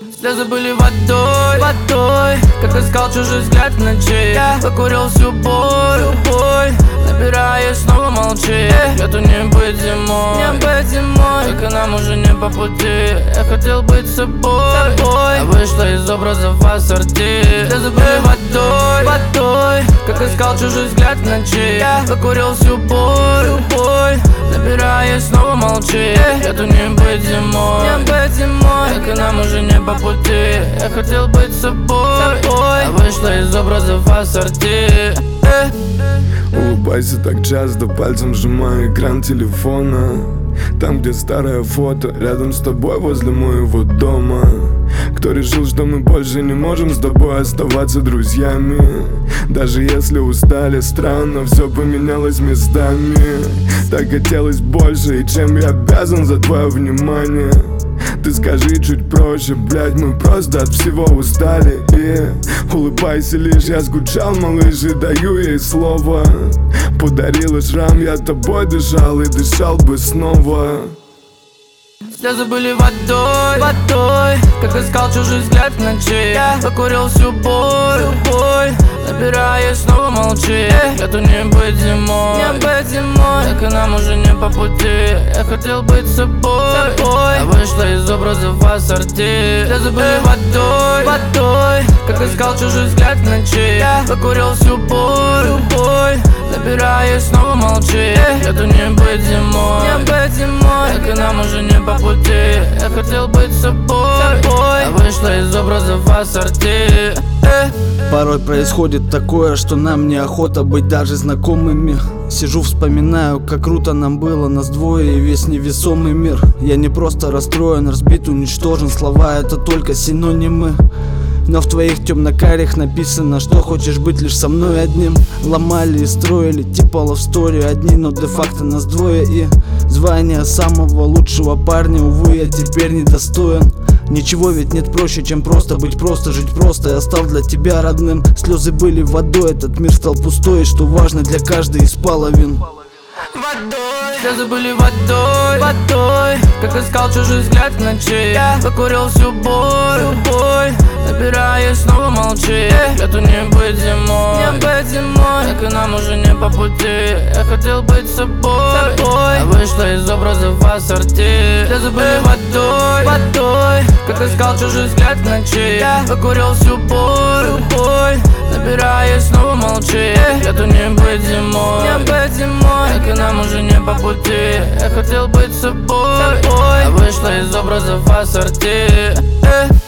Слезы были водой, водой, как искал чужой взгляд в ночи. Я покурил всю боль, набирая, снова молчи. Лету не быть зимой, только нам уже не по пути. Я хотел быть собой, а вышла из образов ассорти. Слезы были водой, как искал чужой взгляд в ночи. Я покурил всю боль, набирая, снова молчи. Лету не быть зимой, только нам уже не по пути. Я хотел быть собой, а вышла из образов ассорти. Улыбайся так часто, пальцем сжимая экран телефона. Там, где старое фото, рядом с тобой возле моего дома. Кто решил, что мы больше не можем с тобой оставаться друзьями? Даже если устали, странно, все поменялось местами. Так хотелось больше, и чем я обязан за твое внимание? Ты скажи чуть проще, блядь, мы просто от всего устали. И улыбайся лишь, я скучал, малыш, и даю ей слово. Подарила шрам, я тобой дышал и дышал бы снова. Слезы были водой, как искал чужой взгляд в ночи. Я покурил всю боль, набирая, снова молчи. Лету не быть зимой, только нам уже не по пути. Я хотел быть собой, а вышла из образов ассорти. Слезы были водой, как искал чужой взгляд в ночи. Я покурил всю боль, набирая, снова молчи. Лету не быть зимой, только нам уже не по пути. Я хотел быть собой, а вышла из образов ассорти. Порой происходит такое, что нам неохота быть даже знакомыми. Сижу, вспоминаю, как круто нам было, нас двое и весь невесомый мир. Я не просто расстроен, разбит, уничтожен, слова это только синонимы. Но в твоих темно-карих написано, что хочешь быть лишь со мной одним. Ломали и строили типа love story одни, но де-факто нас двое. И звание самого лучшего парня, увы, я теперь недостоин. Ничего ведь нет проще, чем просто быть, просто жить просто. Я стал для тебя родным. Слезы были водой, этот мир стал пустой. И что важно для каждой из половин. Слезы были водой, как искал чужой взгляд в ночи. Я покурил всю боль, набирая, снова молчи. Лету не быть зимой, только нам уже не по пути. Я хотел быть собой, а вышла из образов ассорти. Слезы были водой, как искал чужой взгляд в ночи. Я покурил всю боль, набирая, снова молчи. Лету не быть зимой, только нам уже не по пути. Я хотел быть собой, а вышла из образов ассорти.